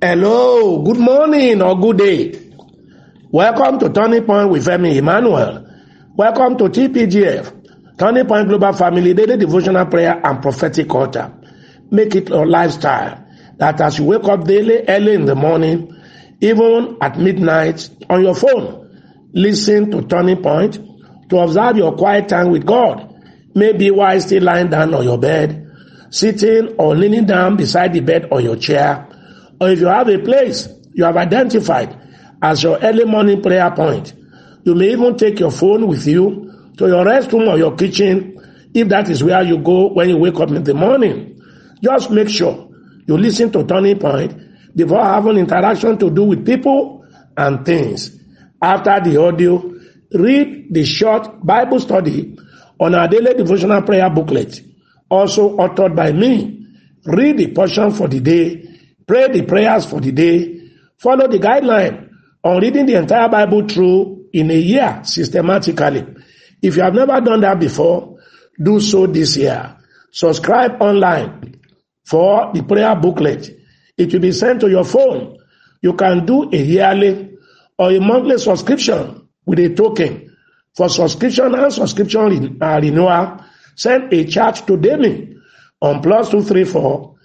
Hello, good morning or good day. Welcome to Turning Point with Femi Emmanuel. Welcome to TPGF, Turning Point Global Family Daily Devotional Prayer and Prophetic Altar. Make it your lifestyle that as you wake up daily, early in the morning, even at midnight, on your phone, listen to Turning Point to observe your quiet time with God. Maybe while still lying down on your bed, sitting or leaning down beside the bed or your chair, or if you have a place you have identified as your early morning prayer point, you may even take your phone with you to your restroom or your kitchen if that is where you go when you wake up in the morning. Just make sure you listen to Turning Point before having interaction to do with people and things. After the audio, read the short Bible study on our daily devotional prayer booklet, also authored by me. Read the portion for the day, pray the prayers for the day, follow the guideline on reading the entire Bible through in a year systematically. If you have never done that before, do so this year. Subscribe online for the prayer booklet. It will be sent to your phone. You can do a yearly or a monthly subscription with a token. For subscription and subscription renewal, send a charge to Demi on +234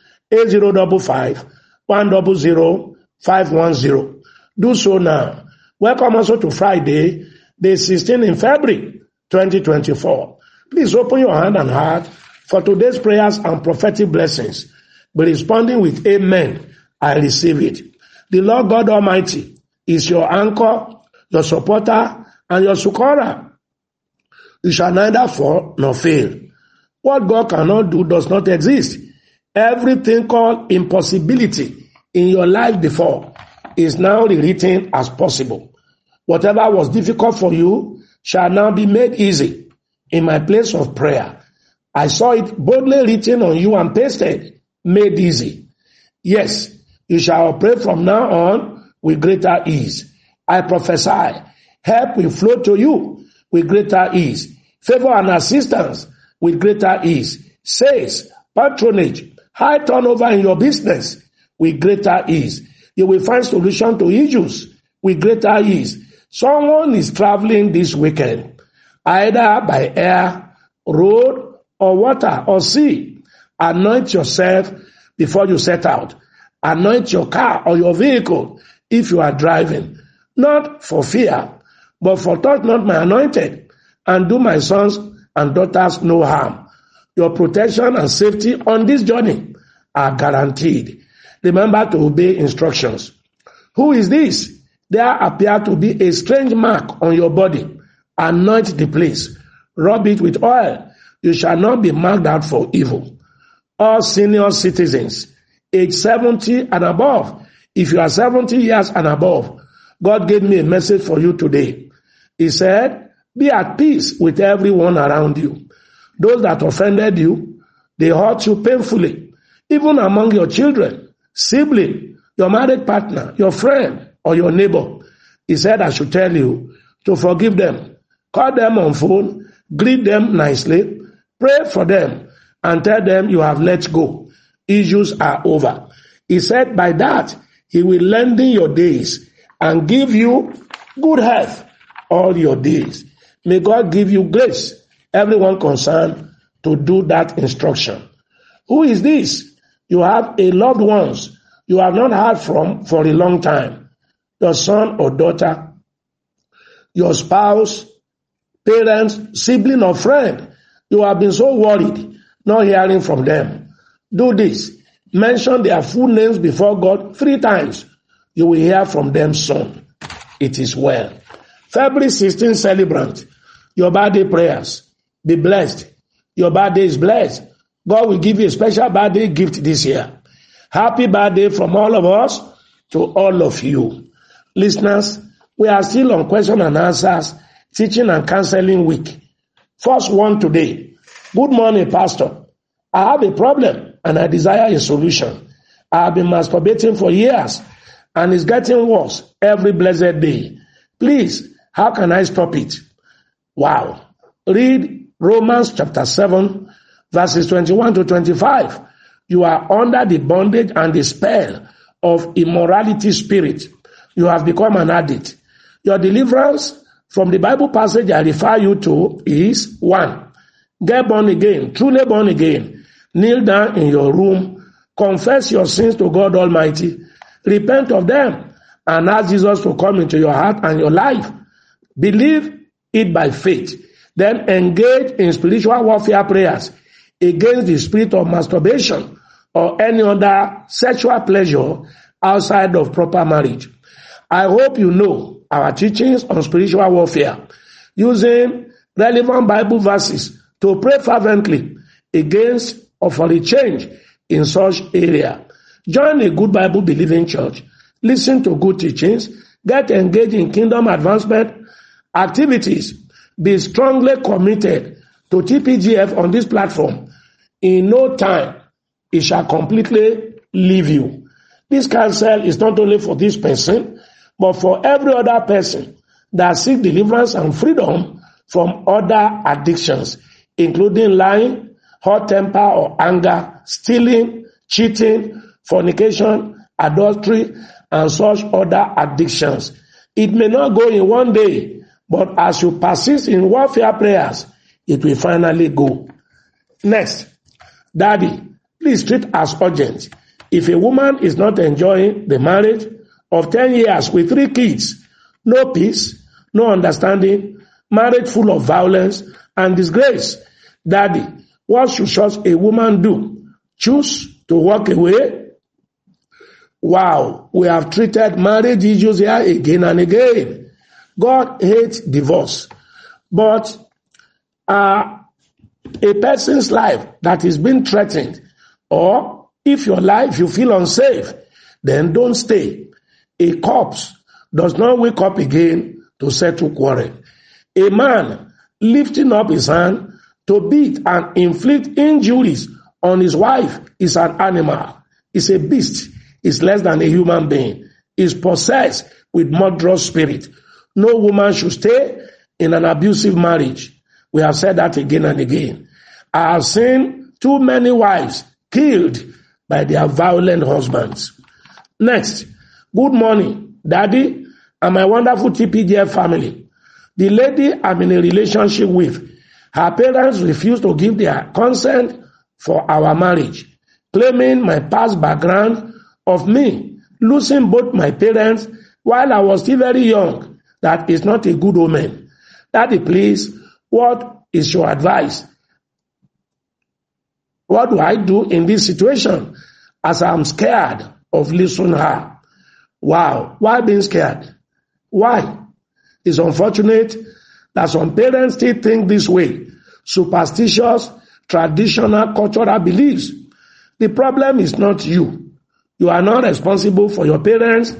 8055 100 510. Do so now. Welcome also to Friday, day 16 in February 2024. Please open your hand and heart for today's prayers and prophetic blessings. Be responding with amen. I receive it. The Lord God Almighty is your anchor, your supporter, and your succorer. You shall neither fall nor fail. What God cannot do does not exist. Everything called impossibility in your life before is now rewritten as possible. Whatever was difficult for you shall now be made easy. In my place of prayer, I saw it boldly written on you and pasted, made easy. Yes, you shall operate from now on with greater ease. I prophesy, help will flow to you with greater ease. Favor and assistance with greater ease. Sales, patronage, high turnover in your business with greater ease. You will find solution to issues with greater ease. Someone is traveling this weekend, either by air, road, or water, or sea. Anoint yourself before you set out. Anoint your car or your vehicle if you are driving, not for fear, but for touch not my anointed, and do my sons and daughters no harm. Your protection and safety on this journey are guaranteed. Remember to obey instructions. Who is this? There appear to be a strange mark on your body. Anoint the place. Rub it with oil. You shall not be marked out for evil. All senior citizens, age 70 and above, if you are 70 years and above, God gave me a message for you today. He said, be at peace with everyone around you. Those that offended you, they hurt you painfully, even among your children, sibling, your married partner, your friend, or your neighbor. He said, I should tell you to forgive them. Call them on phone, greet them nicely, pray for them, and tell them you have let go. Issues are over. He said, by that, he will lengthen your days and give you good health all your days. May God give you grace, everyone concerned, to do that instruction. Who is this? You have a loved ones you have not heard from for a long time. Your son or daughter, your spouse, parents, sibling or friend. You have been so worried, not hearing from them. Do this. Mention their full names before God 3 times. You will hear from them soon. It is well. February 16 celebrant. Your birthday prayers. Be blessed. Your birthday is blessed. God will give you a special birthday gift this year. Happy birthday from all of us to all of you. Listeners, we are still on question and answers, teaching and counseling week. First one today. Good morning, Pastor. I have a problem and I desire a solution. I have been masturbating for years and it's getting worse every blessed day. Please, how can I stop it? Wow. Read Romans chapter 7, verses 21 to 25. You are under the bondage and the spell of immorality spirit. You have become an addict. Your deliverance from the Bible passage I refer you to is 1. Get born again, truly born again. Kneel down in your room, confess your sins to God Almighty, repent of them, and ask Jesus to come into your heart and your life. Believe it by faith. Then engage in spiritual warfare prayers against the spirit of masturbation or any other sexual pleasure outside of proper marriage. I hope you know our teachings on spiritual warfare, using relevant Bible verses to pray fervently against or for a change in such area. Join a good Bible believing church, listen to good teachings, get engaged in kingdom advancement activities, be strongly committed to TPGF on this platform. In no time, it shall completely leave you. This counsel is not only for this person, but for every other person that seeks deliverance and freedom from other addictions, including lying, hot temper or anger, stealing, cheating, fornication, adultery, and such other addictions. It may not go in one day, but as you persist in warfare prayers, it will finally go. Next, Daddy, please treat as urgent. If a woman is not enjoying the marriage of 10 years with 3 kids, no peace, no understanding, marriage full of violence and disgrace, Daddy, what should such a woman do? Choose to walk away? Wow, we have treated marriage issues here again and again. God hates divorce, but a person's life that is being threatened, or if your life you feel unsafe, then don't stay. A corpse does not wake up again to settle quarrel. A man lifting up his hand to beat and inflict injuries on his wife is an animal, is a beast, is less than a human being, is possessed with murderous spirit. No woman should stay in an abusive marriage. We have said that again and again. I have seen too many wives killed by their violent husbands. Next, good morning, Daddy, and my wonderful TPGF family. The lady I'm in a relationship with, her parents refused to give their consent for our marriage, claiming my past background of me losing both my parents while I was still very young. That is not a good omen. Daddy, please, what is your advice? What do I do in this situation, as I'm scared of losing her? Wow, why being scared? Why? It's unfortunate that some parents still think this way. Superstitious, traditional, cultural beliefs. The problem is not you. You are not responsible for your parents'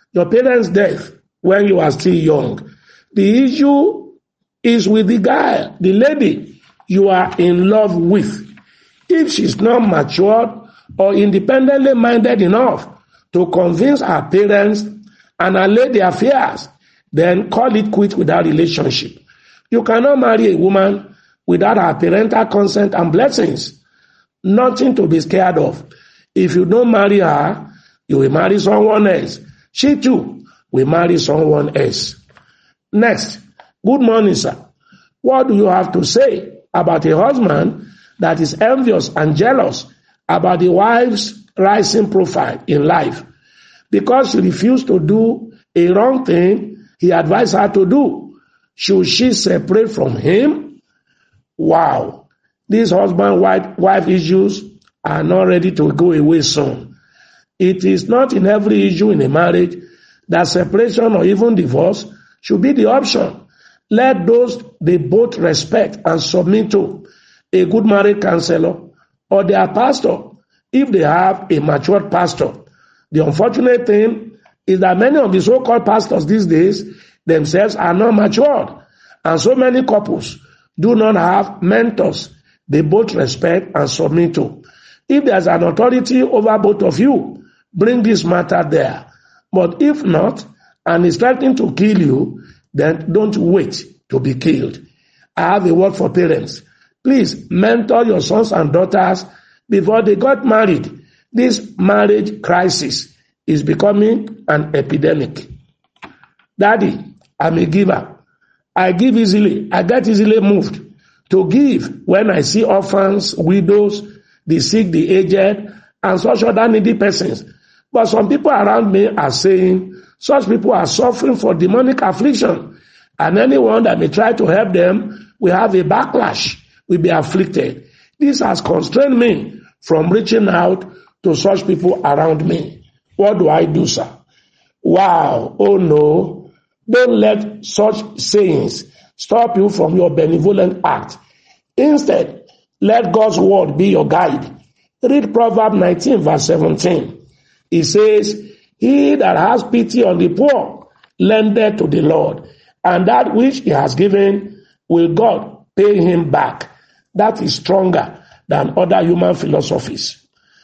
death when you are still young. The issue is with the guy, the lady you are in love with. If she's not matured or independently minded enough to convince her parents and allay their affairs, then call it quits with that relationship. You cannot marry a woman without her parental consent and blessings. Nothing to be scared of. If you don't marry her, you will marry someone else. She too will marry someone else. Next, good morning, sir. What do you have to say about a husband that is envious and jealous about the wife's rising profile in life? Because she refused to do a wrong thing he advised her to do, should she separate from him? Wow. These husband-wife issues are not ready to go away soon. It is not in every issue in a marriage that separation or even divorce should be the option. Let those they both respect and submit to, a good marriage counselor or their pastor, if they have a matured pastor. The unfortunate thing is that many of the so-called pastors these days themselves are not matured, and so many couples do not have mentors they both respect and submit to. If there's an authority over both of you, bring this matter there. But if not, and it's threatening to kill you, then don't wait to be killed. I have a word for parents. Please mentor your sons and daughters before they got married. This marriage crisis is becoming an epidemic. Daddy, I'm a giver. I give easily. I get easily moved to give when I see orphans, widows, the sick, the aged, and such other needy persons. But some people around me are saying such people are suffering for demonic affliction, and anyone that may try to help them will have a backlash, will be afflicted. This has constrained me from reaching out to such people around me. What do I do, sir? Wow, oh no. Don't let such sayings stop you from your benevolent act. Instead, let God's word be your guide. Read Proverbs 19 verse 17. It says, he that has pity on the poor lendeth to the Lord, and that which he has given will God pay him back. That is stronger than other human philosophies.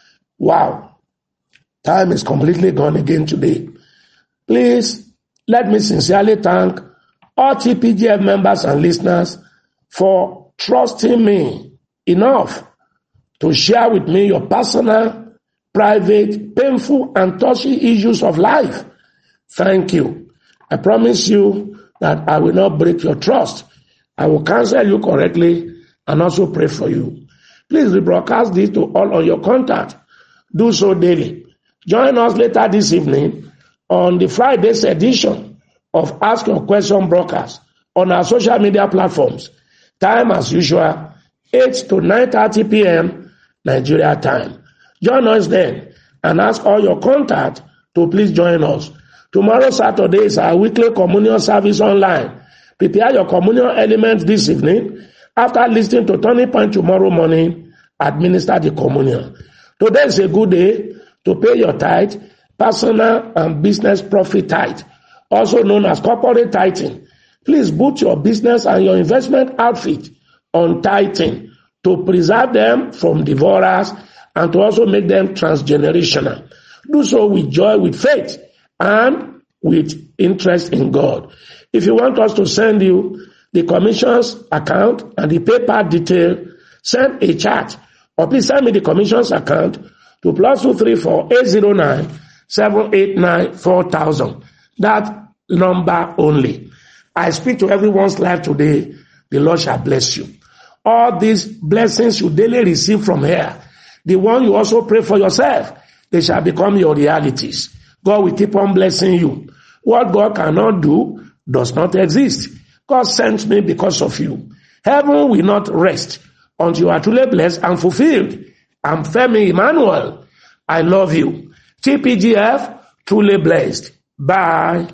Wow. Time is completely gone again today. Please, let me sincerely thank all TPGF members and listeners for trusting me enough to share with me your personal, private, painful, and touchy issues of life. Thank you. I promise you that I will not break your trust. I will counsel you correctly and also pray for you. Please rebroadcast this to all on your contact. Do so daily. Join us later this evening on the Friday's edition of Ask Your Question broadcast on our social media platforms. Time as usual, 8 to 9:30 p.m. Nigeria time. Join us then and ask all your contact to please join us. Tomorrow, Saturday, is our weekly communion service online. Prepare your communion elements this evening. After listening to Turning Point tomorrow morning, administer the communion. Today is a good day to pay your tithe, personal and business profit tithe, also known as corporate tithing. Please put your business and your investment outfit on tithing to preserve them from devourers and to also make them transgenerational. Do so with joy, with faith, and with interest in God. If you want us to send you the commission's account and the PayPal detail, send a chat, or please send me the commission's account to +234 809 789 4000. That number only. I speak to everyone's life today. The Lord shall bless you. All these blessings you daily receive from here, the one you also pray for yourself, they shall become your realities. God will keep on blessing you. What God cannot do does not exist. God sent me because of you. Heaven will not rest until you are truly blessed and fulfilled. I'm Femi Emmanuel. I love you. TPGF, truly blessed. Bye.